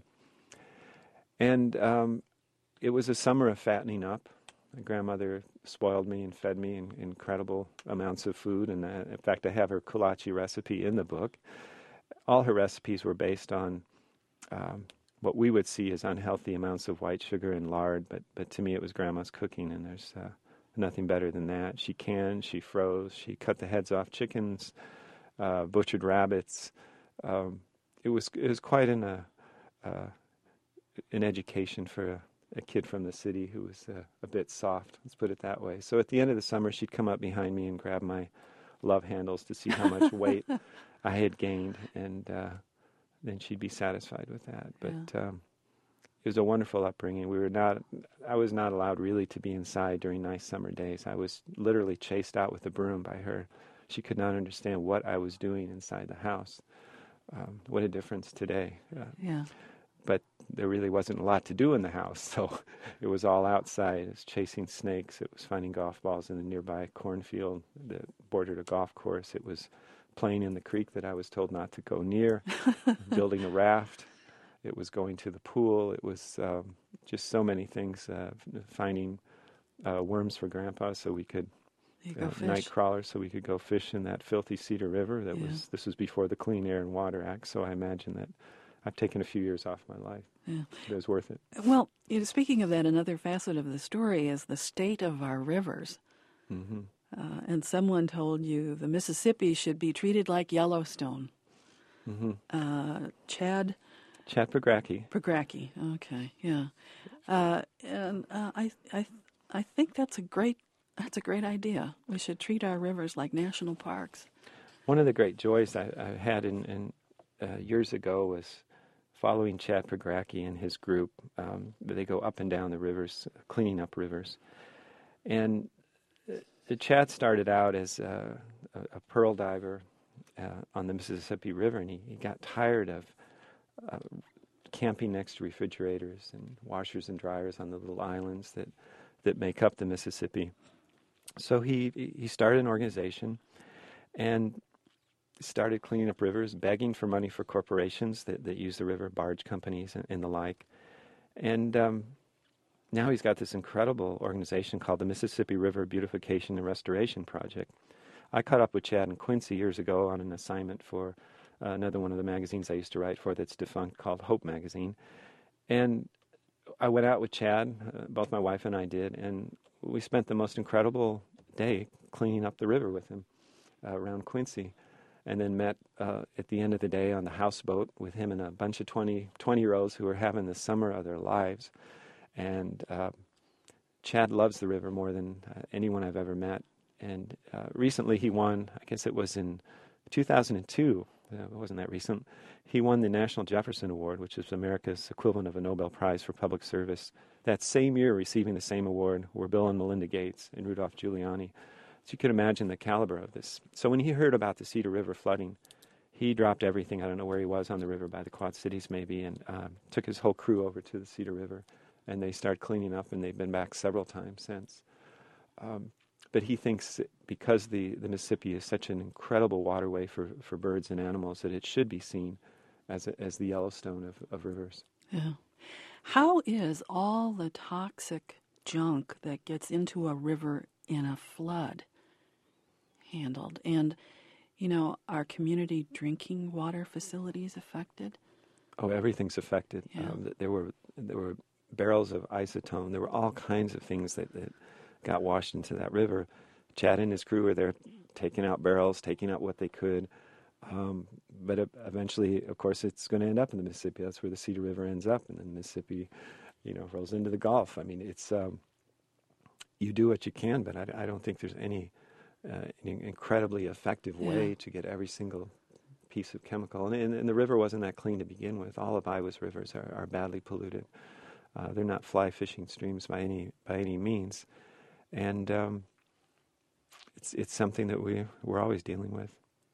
And um, it was a summer of fattening up. My grandmother spoiled me and fed me in incredible amounts of food, and uh, in fact, I have her kolache recipe in the book. All her recipes were based on um, what we would see as unhealthy amounts of white sugar and lard, but but to me it was Grandma's cooking, and there's uh, nothing better than that. She canned, she froze, she cut the heads off chickens, uh, butchered rabbits. Um, it was it was quite an uh, uh, an education for a, a kid from the city who was uh, a bit soft. Let's put it that way. So at the end of the summer, she'd come up behind me and grab my love handles to see how much weight I had gained, and uh, then she'd be satisfied with that. But yeah. um, it was a wonderful upbringing. We were not, I was not allowed really to be inside during nice summer days. I was literally chased out with a broom by her. She could not understand what I was doing inside the house. Um, what a difference today. Uh, yeah. but there really wasn't a lot to do in the house, so it was all outside. It was chasing snakes. It was finding golf balls in the nearby cornfield that bordered a golf course. It was playing in the creek that I was told not to go near, building a raft. It was going to the pool. It was um, just so many things, uh, finding uh, worms for Grandpa so we could, uh, night crawlers so we could go fish in that filthy Cedar River. That yeah. was This was before the Clean Air and Water Act, so I imagine that I've taken a few years off my life. Yeah. It was worth it. Well, you know, speaking of that, another facet of the story is the state of our rivers. Mm-hmm. Uh, and someone told you the Mississippi should be treated like Yellowstone. Mm-hmm. Uh, Chad? Chad Pegracki. Pegracki, okay, yeah. Uh, and uh, I, I, I think that's a great, that's a great idea. We should treat our rivers like national parks. One of the great joys I, I had in, in uh, years ago was following Chad Pegracki and his group. Um, they go up and down the rivers, cleaning up rivers. And uh, Chad started out as uh, a, a pearl diver uh, on the Mississippi River, and he, he got tired of uh, camping next to refrigerators and washers and dryers on the little islands that, that make up the Mississippi. So he, he started an organization and started cleaning up rivers, begging for money for corporations that, that use the river, barge companies and, and the like. And um, now he's got this incredible organization called the Mississippi River Beautification and Restoration Project. I caught up with Chad in Quincy years ago on an assignment for uh, another one of the magazines I used to write for that's defunct called Hope Magazine. And I went out with Chad, uh, both my wife and I did, and we spent the most incredible day cleaning up the river with him uh, around Quincy. And then met uh, at the end of the day on the houseboat with him and a bunch of twenty, twenty-year-olds who were having the summer of their lives. And uh, Chad loves the river more than uh, anyone I've ever met. And uh, recently he won, I guess it was in two thousand two, uh, it wasn't that recent, he won the National Jefferson Award, which is America's equivalent of a Nobel Prize for public service. That same year, receiving the same award were Bill and Melinda Gates and Rudolph Giuliani. So you could imagine the caliber of this. So when he heard about the Cedar River flooding, he dropped everything. I don't know where he was on the river, by the Quad Cities maybe, and um, took his whole crew over to the Cedar River. And they started cleaning up, and they've been back several times since. Um, but he thinks because the, the Mississippi is such an incredible waterway for, for birds and animals that it should be seen as a, as the Yellowstone of, of rivers. Yeah. How is all the toxic junk that gets into a river in a flood handled? And, you know, are community drinking water facilities affected? Oh, everything's affected. Yeah. Um, there were there were barrels of isotone. There were all kinds of things that, that got washed into that river. Chad and his crew were there taking out barrels, taking out what they could. Um, but it, eventually, of course, it's going to end up in the Mississippi. That's where the Cedar River ends up, and then the Mississippi, you know, rolls into the Gulf. I mean, it's um, you do what you can, but I, I don't think there's any uh, an incredibly effective way yeah. to get every single piece of chemical. And, and, and the river wasn't that clean to begin with. All of Iowa's rivers are, are badly polluted. Uh, they're not fly fishing streams by any by any means, and um, it's it's something that we we're always dealing with.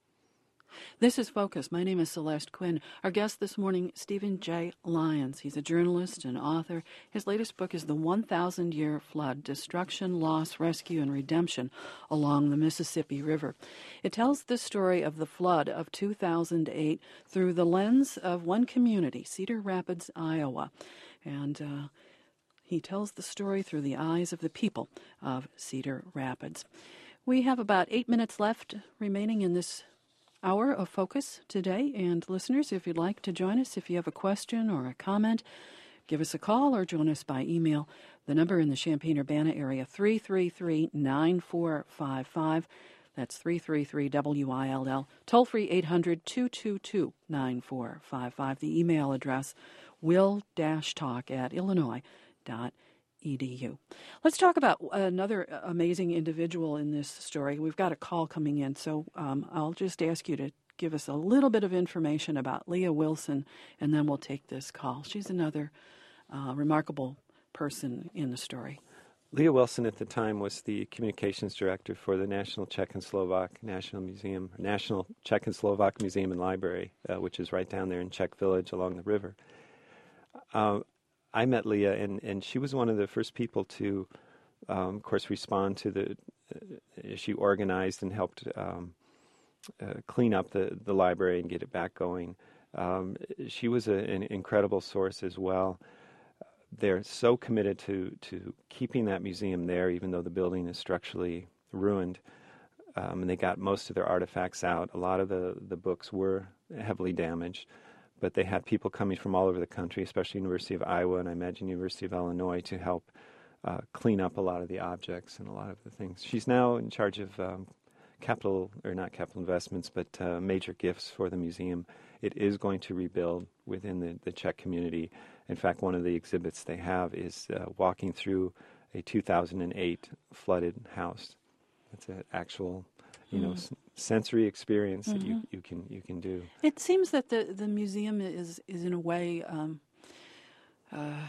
This is Focus. My name is Celeste Quinn. Our guest this morning, Stephen J. Lyons. He's a journalist and author. His latest book is The one thousand year Flood, Destruction, Loss, Rescue, and Redemption Along the Mississippi River. It tells the story of the flood of two thousand eight through the lens of one community, Cedar Rapids, Iowa. And uh, he tells the story through the eyes of the people of Cedar Rapids. We have about eight minutes left remaining in this hour of Focus today. And listeners, if you'd like to join us, if you have a question or a comment, give us a call or join us by email. The number in the Champaign-Urbana area, three three three, nine four five five. That's three three three W I L L. Toll free eight hundred, two two two, nine four five five. The email address, will-talk at illinois dot edu. Let's talk about another amazing individual in this story. We've got a call coming in, so um, I'll just ask you to give us a little bit of information about Leah Wilson, and then we'll take this call. She's another uh, remarkable person in the story. Leah Wilson at the time was the communications director for the National Czech and Slovak National Museum, National Czech and Slovak Museum and Library, uh, which is right down there in Czech Village along the river. Uh, I met Leah, and, and she was one of the first people to, um, of course, respond to the. Uh, she organized and helped um, uh, clean up the, the library and get it back going. Um, she was a, an incredible source as well. They're so committed to, to keeping that museum there, even though the building is structurally ruined. Um, and they got most of their artifacts out. A lot of the, the books were heavily damaged, but they had people coming from all over the country, especially University of Iowa and I imagine University of Illinois, to help uh, clean up a lot of the objects and a lot of the things. She's now in charge of um, capital, or not capital investments, but uh, major gifts for the museum. It is going to rebuild within the, the Czech community. In fact, one of the exhibits they have is uh, walking through a two thousand eight flooded house. It's an actual, you know, mm. s- sensory experience mm-hmm. that you, you can you can do. It seems that the, the museum is is in a way um, uh,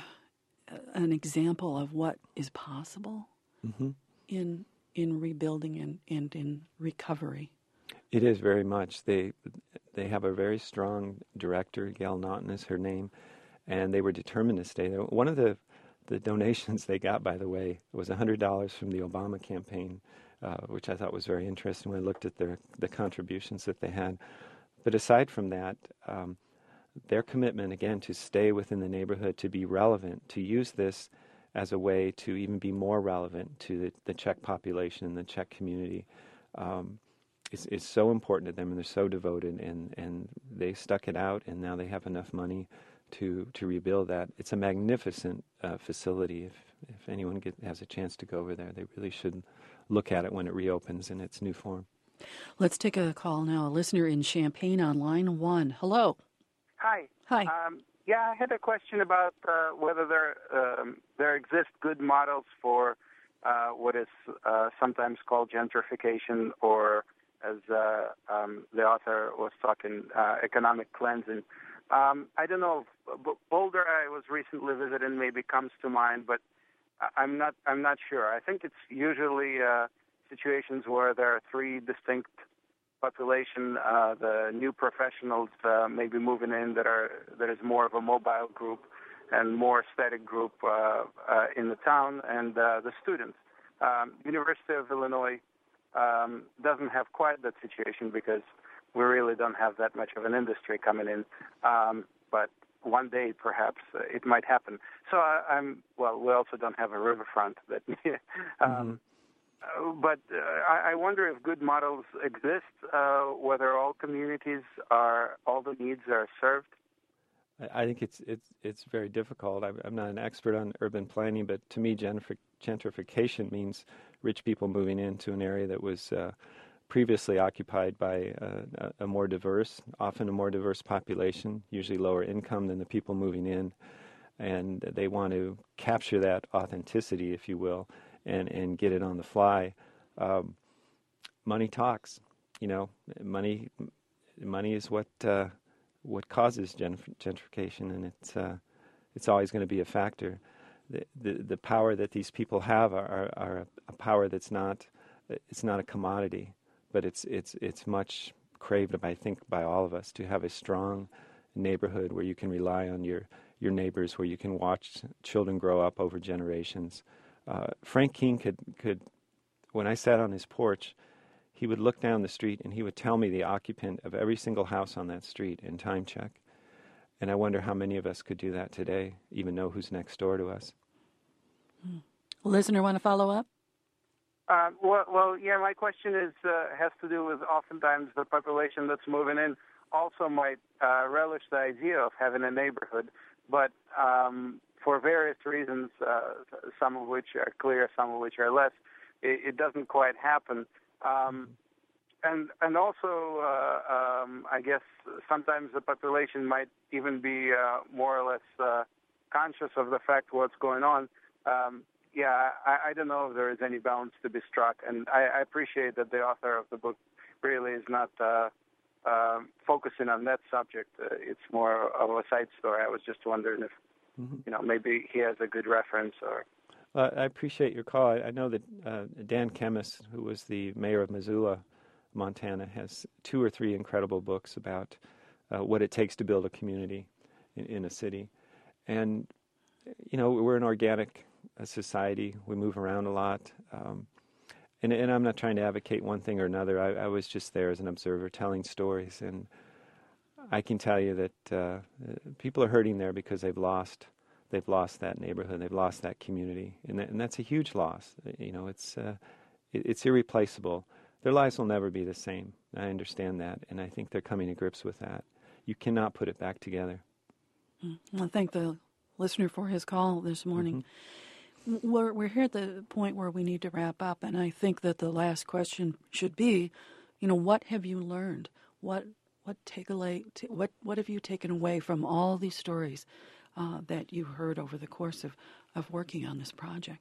an example of what is possible mm-hmm. in in rebuilding and, and in recovery. It is very much. They they have a very strong director. Gail Naughton is her name, and they were determined to stay there. One of the the donations they got, by the way, was one hundred dollars from the Obama campaign. Uh, which I thought was very interesting when I looked at their the contributions that they had. But aside from that, um, their commitment, again, to stay within the neighborhood, to be relevant, to use this as a way to even be more relevant to the, the Czech population and the Czech community, um, is, is so important to them, and they're so devoted, and, and they stuck it out, and now they have enough money to, to rebuild that. It's a magnificent uh, facility. If, if anyone get, has a chance to go over there, they really should look at it when it reopens in its new form. Let's take a call now. A listener in Champaign on line one. Hello. Hi. Hi. Um, yeah, I had a question about uh, whether there um, there exist good models for uh, what is uh, sometimes called gentrification, or as uh, um, the author was talking, uh, economic cleansing. Um, I don't know. If Boulder, I was recently visiting, maybe comes to mind, but I'm not. I'm not sure. I think it's usually uh, situations where there are three distinct population. Uh, the new professionals uh, maybe moving in that are that is more of a mobile group, and more static group uh, uh, in the town, and uh, the students. Um, University of Illinois um, doesn't have quite that situation because we really don't have that much of an industry coming in, um, but. One day, perhaps, uh, it might happen. So I, I'm, well, we also don't have a riverfront. That, um, mm-hmm. uh, but uh, I, I wonder if good models exist, uh, whether all communities are, all the needs are served. I think it's it's it's very difficult. I'm, I'm not an expert on urban planning, but to me, gentrification means rich people moving into an area that was uh, previously occupied by uh, a more diverse, often a more diverse population, usually lower income than the people moving in, and they want to capture that authenticity, if you will, and, and get it on the fly. Um, money talks, you know. Money, money is what uh, what causes gentrification, and it's uh, it's always going to be a factor. The, the the power that these people have are, are a power that's not it's not a commodity. But it's it's it's much craved, I think, by all of us to have a strong neighborhood where you can rely on your, your neighbors, where you can watch children grow up over generations. Uh, Frank King could, could, when I sat on his porch, he would look down the street and he would tell me the occupant of every single house on that street in time check. And I wonder how many of us could do that today, even know who's next door to us. Hmm. Listener, want to follow up? Uh, well, well, yeah, my question is uh, has to do with oftentimes the population that's moving in also might uh, relish the idea of having a neighborhood, but um, for various reasons, uh, some of which are clear, some of which are less, it, it doesn't quite happen. Um, and and also, uh, um, I guess sometimes the population might even be uh, more or less uh, conscious of the fact what's going on. Um, Yeah, I, I don't know if there is any balance to be struck, and I, I appreciate that the author of the book really is not uh, uh, focusing on that subject. Uh, it's more of a side story. I was just wondering if, mm-hmm. you know, maybe he has a good reference or. Uh, I appreciate your call. I, I know that uh, Dan Kemmis, who was the mayor of Missoula, Montana, has two or three incredible books about uh, what it takes to build a community in, in a city. and, you know, we're an organic uh, society. We move around a lot. Um, and, and I'm not trying to advocate one thing or another. I, I was just there as an observer telling stories. And I can tell you that uh, people are hurting there because they've lost they've lost that neighborhood. They've lost that community. And, that, and that's a huge loss. You know, it's uh, it, it's irreplaceable. Their lives will never be the same. I understand that. And I think they're coming to grips with that. You cannot put it back together. I thank the listener for his call this morning. Mm-hmm. We're, we're here at the point where we need to wrap up, and I think that the last question should be, you know, what have you learned? What what take away? T- what what have you taken away from all these stories uh, that you heard over the course of, of working on this project?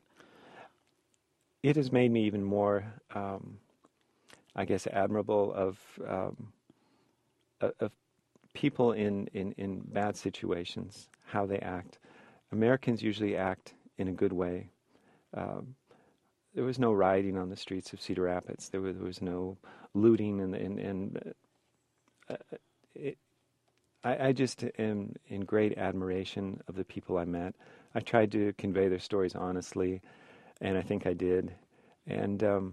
It has made me even more, um, I guess, admirable of um, of people in, in, in bad situations, how they act. Americans usually act in a good way. Um, there was no rioting on the streets of Cedar Rapids. There was, there was no looting, and and, and uh, it, I, I just am in great admiration of the people I met. I tried to convey their stories honestly, and I think I did. And um,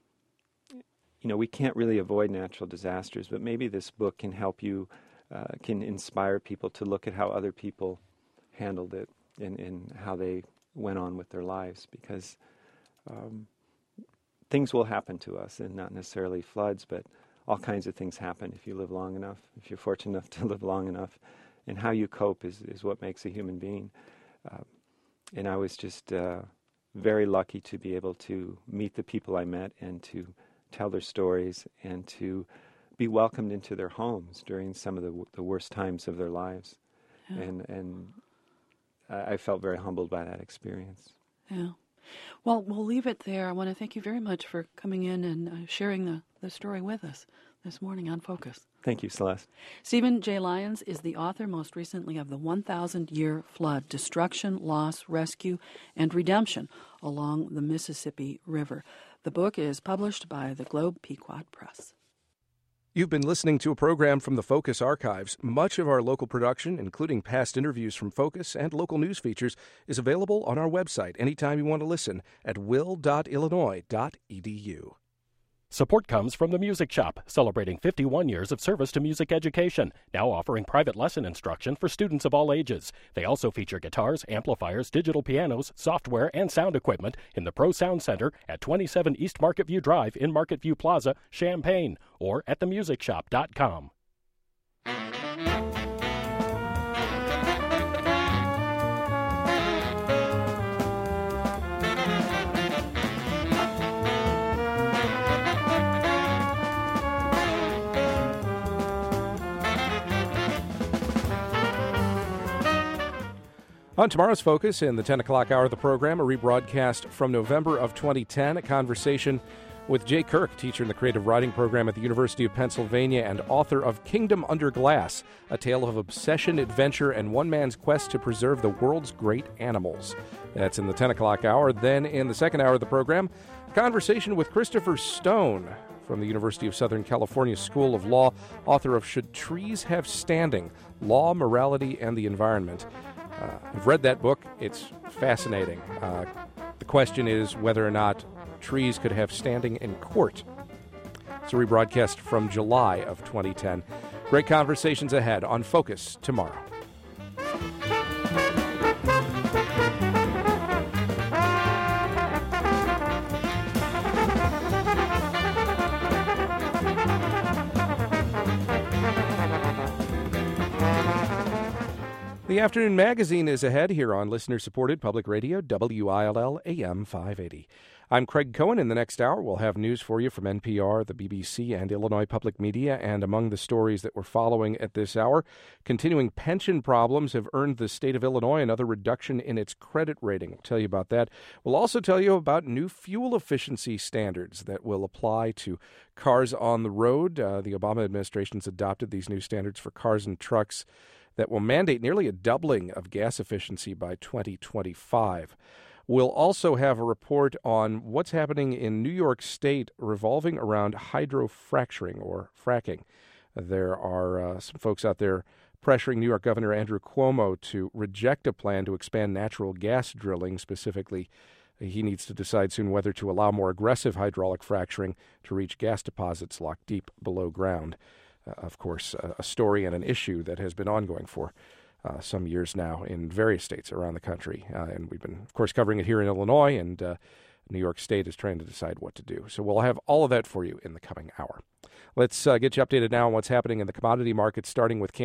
you know, we can't really avoid natural disasters, but maybe this book can help you, uh, can inspire people to look at how other people handled it and, and how they went on with their lives, because um, things will happen to us, and not necessarily floods, but all kinds of things happen if you live long enough, if you're fortunate enough to live long enough, and how you cope is, is what makes a human being. Uh, and I was just uh, very lucky to be able to meet the people I met and to tell their stories and to be welcomed into their homes during some of the, w- the worst times of their lives. Yeah. And and I, I felt very humbled by that experience. Yeah. Well, we'll leave it there. I want to thank you very much for coming in and uh, sharing the, the story with us this morning on Focus. Thank you, Celeste. Stephen J. Lyons is the author most recently of The one thousand year Flood, Destruction, Loss, Rescue, and Redemption Along the Mississippi River. The book is published by the Globe Pequot Press. You've been listening to a program from the Focus Archives. Much of our local production, including past interviews from Focus and local news features, is available on our website anytime you want to listen at will dot illinois dot e d u. Support comes from the Music Shop, celebrating fifty-one years of service to music education, now offering private lesson instruction for students of all ages. They also feature guitars, amplifiers, digital pianos, software, and sound equipment in the Pro Sound Center at twenty-seven East Market View Drive in Market View Plaza, Champaign, or at the music shop dot com. On tomorrow's Focus, in the ten o'clock hour of the program, a rebroadcast from November of twenty ten, a conversation with Jay Kirk, teacher in the creative writing program at the University of Pennsylvania and author of Kingdom Under Glass, a tale of obsession, adventure, and one man's quest to preserve the world's great animals. That's in the ten o'clock hour. Then in the second hour of the program, a conversation with Christopher Stone from the University of Southern California School of Law, author of Should Trees Have Standing? Law, Morality, and the Environment. Uh, I've read that book. It's fascinating. Uh, the question is whether or not trees could have standing in court. It's a rebroadcast from July of twenty ten. Great conversations ahead on Focus tomorrow. The Afternoon Magazine is ahead here on listener-supported public radio, W I L L A M five eighty. I'm Craig Cohen. In the next hour, we'll have news for you from N P R, the B B C, and Illinois Public Media. And among the stories that we're following at this hour, continuing pension problems have earned the state of Illinois another reduction in its credit rating. We'll tell you about that. We'll also tell you about new fuel efficiency standards that will apply to cars on the road. Uh, the Obama administration's adopted these new standards for cars and trucks that will mandate nearly a doubling of gas efficiency by twenty twenty-five. We'll also have a report on what's happening in New York State revolving around hydrofracturing or fracking. There are uh, some folks out there pressuring New York Governor Andrew Cuomo to reject a plan to expand natural gas drilling. Specifically, he needs to decide soon whether to allow more aggressive hydraulic fracturing to reach gas deposits locked deep below ground. Uh, of course, uh, a story and an issue that has been ongoing for uh, some years now in various states around the country. Uh, and we've been, of course, covering it here in Illinois, and uh, New York State is trying to decide what to do. So we'll have all of that for you in the coming hour. Let's uh, get you updated now on what's happening in the commodity markets, starting with